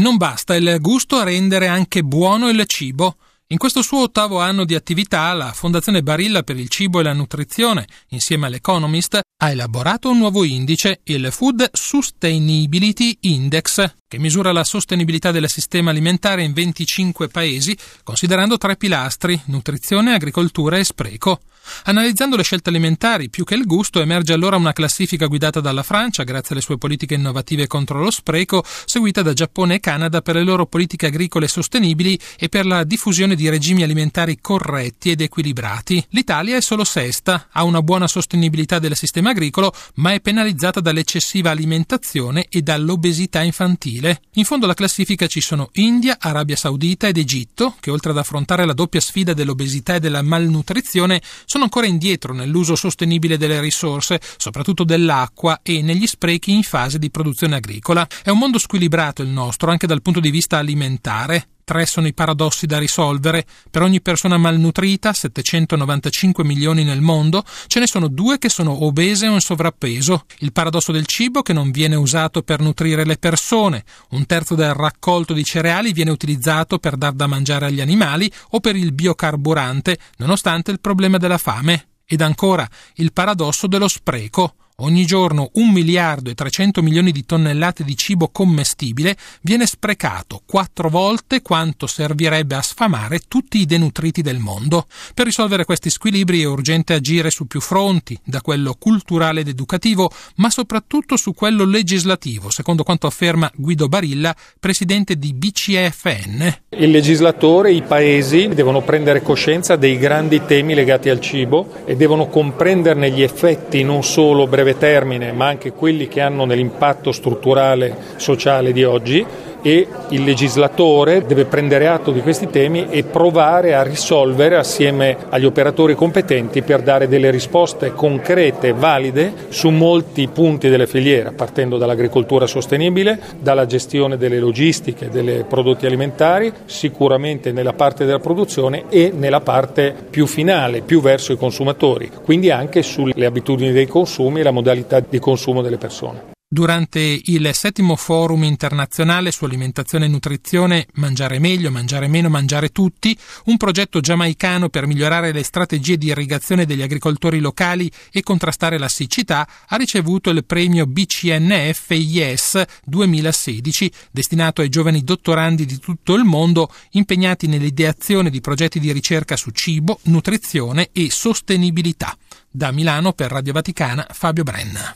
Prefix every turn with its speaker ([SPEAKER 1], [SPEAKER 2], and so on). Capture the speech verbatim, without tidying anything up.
[SPEAKER 1] Non basta il gusto a rendere anche buono il cibo. In questo suo ottavo anno di attività, la Fondazione Barilla per il cibo e la nutrizione, insieme all'Economist, ha elaborato un nuovo indice, il Food Sustainability Index, che misura la sostenibilità del sistema alimentare in venticinque paesi, considerando tre pilastri: nutrizione, agricoltura e spreco. Analizzando le scelte alimentari più che il gusto, emerge allora una classifica guidata dalla Francia, grazie alle sue politiche innovative contro lo spreco, seguita da Giappone e Canada per le loro politiche agricole sostenibili e per la diffusione di regimi alimentari corretti ed equilibrati. L'Italia è solo sesta, ha una buona sostenibilità del sistema agricolo, ma è penalizzata dall'eccessiva alimentazione e dall'obesità infantile. In fondo alla classifica ci sono India, Arabia Saudita ed Egitto, che oltre ad affrontare la doppia sfida dell'obesità e della malnutrizione, sono ancora indietro nell'uso sostenibile delle risorse, soprattutto dell'acqua, e negli sprechi in fase di produzione agricola. È un mondo squilibrato il nostro, anche dal punto di vista alimentare. Tre sono i paradossi da risolvere. Per ogni persona malnutrita, settecentonovantacinque milioni nel mondo, ce ne sono due che sono obese o in sovrappeso. Il paradosso del cibo, che non viene usato per nutrire le persone. Un terzo del raccolto di cereali viene utilizzato per dar da mangiare agli animali o per il biocarburante, nonostante il problema della fame. Ed ancora, il paradosso dello spreco. Ogni giorno un miliardo e trecento milioni di tonnellate di cibo commestibile viene sprecato, quattro volte quanto servirebbe a sfamare tutti i denutriti del mondo. Per risolvere questi squilibri è urgente agire su più fronti, da quello culturale ed educativo, ma soprattutto su quello legislativo, secondo quanto afferma Guido Barilla, presidente di B C E F N.
[SPEAKER 2] Il legislatore, i paesi devono prendere coscienza dei grandi temi legati al cibo e devono comprenderne gli effetti non solo brevi termine, ma anche quelli che hanno nell'impatto strutturale sociale di oggi, e il legislatore deve prendere atto di questi temi e provare a risolvere assieme agli operatori competenti per dare delle risposte concrete e valide su molti punti delle filiere, partendo dall'agricoltura sostenibile, dalla gestione delle logistiche dei prodotti alimentari, sicuramente nella parte della produzione e nella parte più finale, più verso i consumatori, quindi anche sulle abitudini dei consumi e la modalità di consumo delle persone.
[SPEAKER 1] Durante il settimo forum internazionale su alimentazione e nutrizione Mangiare meglio, mangiare meno, mangiare tutti, un progetto giamaicano per migliorare le strategie di irrigazione degli agricoltori locali e contrastare la siccità, ha ricevuto il premio B C N F I S duemilasedici, destinato ai giovani dottorandi di tutto il mondo impegnati nell'ideazione di progetti di ricerca su cibo, nutrizione e sostenibilità. Da Milano per Radio Vaticana, Fabio Brenna.